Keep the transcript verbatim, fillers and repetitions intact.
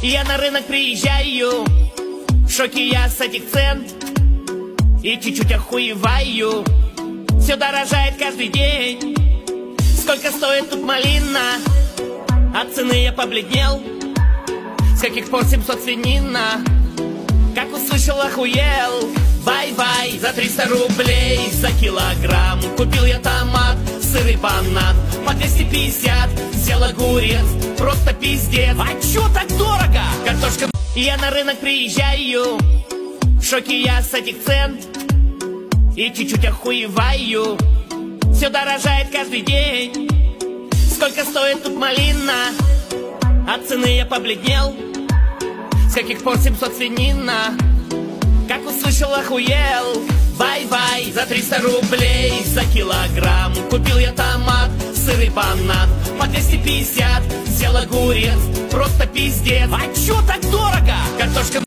Я на рынок приезжаю, в шоке я с этих цен и чуть-чуть охуеваю. Все дорожает каждый день. Сколько стоит тут малина? От цены я побледнел. С каких пор семьсот свинина? Как услышал, охуел. Бай-бай, за триста рублей за килограмм купил я томат, сыр и банан. По двести пятьдесят взял огурец, просто пиздец. А чё так дорого? Картошка. Я на рынок приезжаю, в шоке я с этих цен и чуть-чуть охуеваю. Все дорожает каждый день. Сколько стоит тут малина? От цены я побледнел. С каких пор семьсот свинина? Как услышал, охуел. Бай-бай, за триста рублей за килограмм купил я томат, сыр и банан. По двести пятьдесят взял огурец, просто пиздец. А чё так дорого? Картошка.